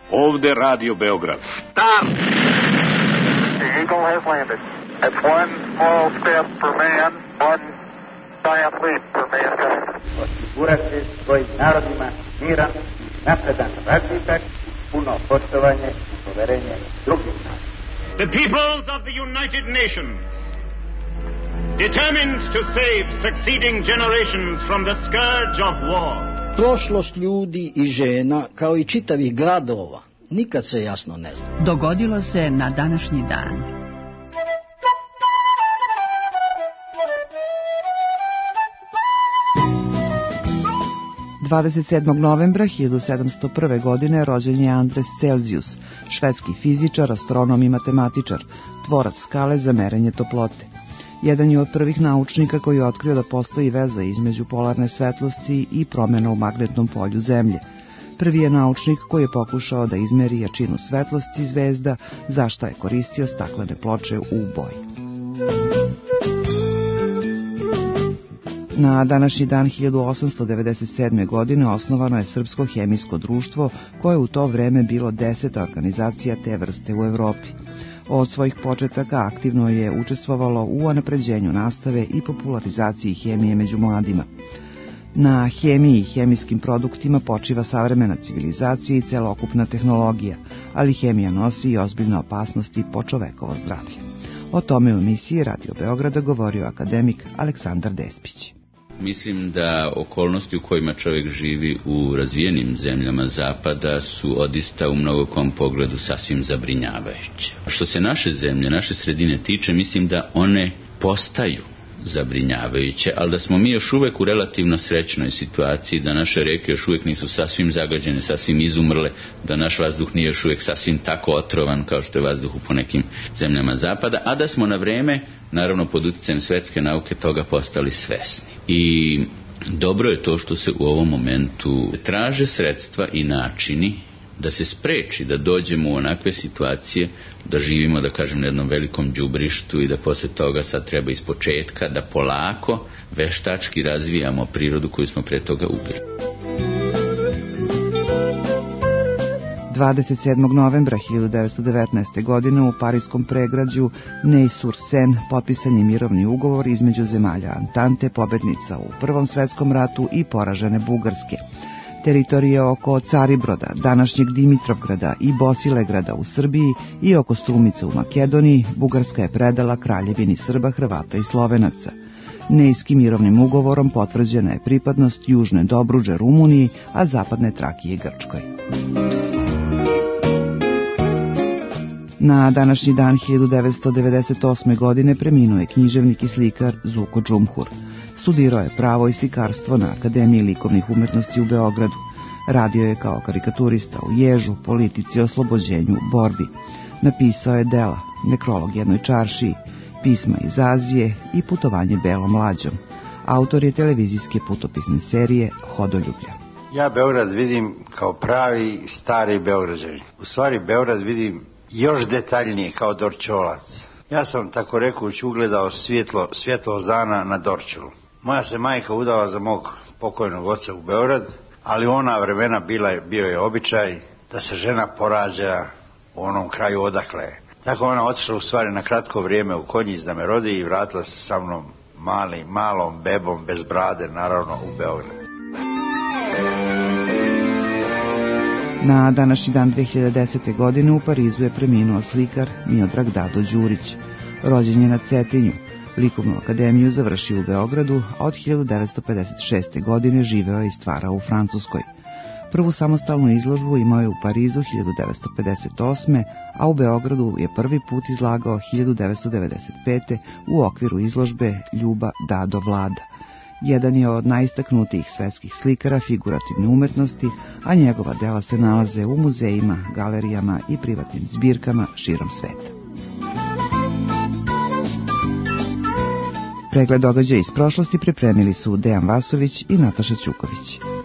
Ovde Radio Beograd. Stop! The Eagle has landed. It's one small step for man, one giant leap for mankind. Osigurati svojim narodima miran i napredan razvitak, puno poštovanje i poverenje drugih naroda. The peoples of the United Nations, determined to save succeeding generations from the scourge of war. Prošlost ljudi i žena, kao i čitavih gradova, nikad se jasno ne zna. Dogodilo se na današnji dan. – 27. novembra 1701. godine rođen je Andres Celzijus, švedski fizičar, astronom i matematičar, tvorac skale za merenje toplote. Jedan je od prvih naučnika koji je otkrio da postoji veza između polarne svetlosti i promjena u magnetnom polju Zemlje. Prvi je naučnik koji je pokušao da izmeri jačinu svetlosti zvezda, za šta je koristio staklene ploče u boji. Na današnji dan 1897. godine osnovano je Srpsko hemijsko društvo, koje je u to vreme bilo 10. organizacija te vrste u Evropi. Od svojih početaka aktivno je učestvovalo u unapređenju nastave i popularizaciji hemije među mladima. Na hemiji i hemijskim produktima počiva savremena civilizacija i celokupna tehnologija, ali hemija nosi i ozbiljne opasnosti po čovekovo zdravlje. O tome u emisiji Radio Beograda govorio akademik Aleksandar Despić. Mislim da okolnosti u kojima čovjek živi u razvijenim zemljama zapada su odista u mnogokom pogledu sasvim zabrinjavajuće. Što se naše zemlje, naše sredine tiče, mislim da one postaju zabrinjavajuće, ali da smo mi još uvek u relativno srećnoj situaciji, da naše reke još uvek nisu sasvim zagađene, sasvim izumrle, da naš vazduh nije još uvek sasvim tako otrovan kao što je vazduh u ponekim zemljama zapada, a da smo na vreme, naravno pod uticajem svetske nauke, toga postali svesni. I dobro je to što se u ovom momentu traže sredstva i načini da se spreči da dođemo u onakve situacije da živimo, da kažem, na jednom velikom đubrištu i da posle toga sad treba iz početka da polako veštački razvijamo prirodu koju smo pre toga ubili. 27. novembra 1919. godine u parijskom pregrađu Ney-sur-Seine potpisan je mirovni ugovor između zemalja Antante, pobednica u Prvom svetskom ratu i poražene Bugarske. Teritorije oko Caribroda, današnjeg Dimitrovgrada i Bosilegrada u Srbiji i oko Strumice u Makedoniji, Bugarska je predala Kraljevini Srba, Hrvata i Slovenaca. Nejskim mirovnim ugovorom potvrđena je pripadnost Južne Dobruđe Rumuniji, a Zapadne Trakije Grčkoj. Na današnji dan 1998. godine preminuo je književnik i slikar Zuko Džumhur. Studirao je pravo i slikarstvo na Akademiji likovnih umetnosti u Beogradu. Radio je kao karikaturista u Ježu, Politici, Oslobođenju, Borbi. Napisao je dela Nekrolog jednoj čaršiji, Pisma iz Azije i Putovanje belom lađom. Autor je televizijske putopisne serije Hodoljublja. Ja Beograd vidim kao pravi stari Beograđanin. U stvari Beograd vidim još detaljnije kao Dorčolac. Ja sam tako rekuć ugledao svjetlost dana na Dorčolu. Moja se majka udala za mog pokojnog oca u Beograd, ali u ona vremena bio je običaj da se žena porađa u onom kraju odakle je. Tako ona otišla u stvari na kratko vrijeme u Konjic da me rodi i vratila se sa mnom malom bebom bez brade, naravno, u Beograd. Na današnji dan 2010. godine u Parizu je preminuo slikar Miodrag Dado Đurić. Rođen je na Cetinju. Likovnu akademiju završio u Beogradu, a od 1956. godine živeo je i stvarao u Francuskoj. Prvu samostalnu izložbu imao je u Parizu 1958. a u Beogradu je prvi put izlagao 1995. u okviru izložbe Ljuba Dado Vlada. Jedan je od najistaknutijih svetskih slikara figurativne umetnosti, a njegova dela se nalaze u muzejima, galerijama i privatnim zbirkama širom sveta. Pregled događaja iz prošlosti pripremili su Dejan Vasović i Nataša Ćuković.